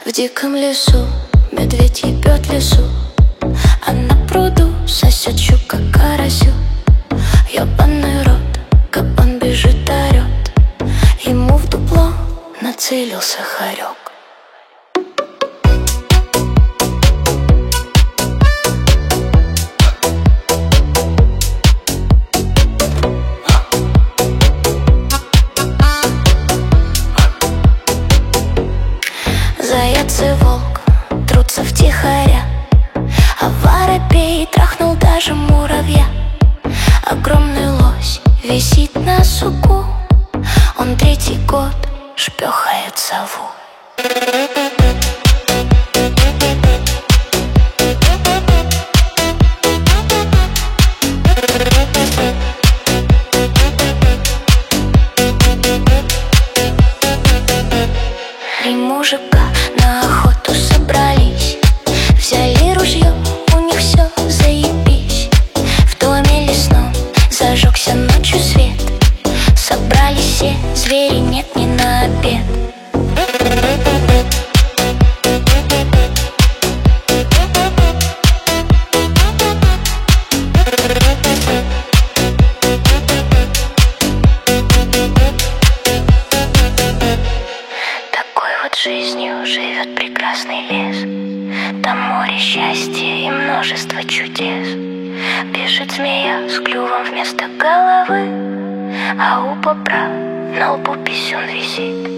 В диком лесу медведь ебет лесу, а на пруду сосет щука карасю. Ёбаный рот, как он бежит, орёт, ему в дупло нацелился хорек. Заяц и волк трутся втихаря, а воробей трахнул даже муравья. Огромный лось висит на суку, он третий год шпёхает сову. Три мужика на охоту собрались, взяли ружье, у них все заебись. В доме лесном зажегся ночью свет, собрались все, звери нет ни на обед. Такой вот жизнью живет прекрасный лес. Там море счастья и множество чудес. Бежит змея с клювом вместо головы, а у бобра на лбу писюн висит.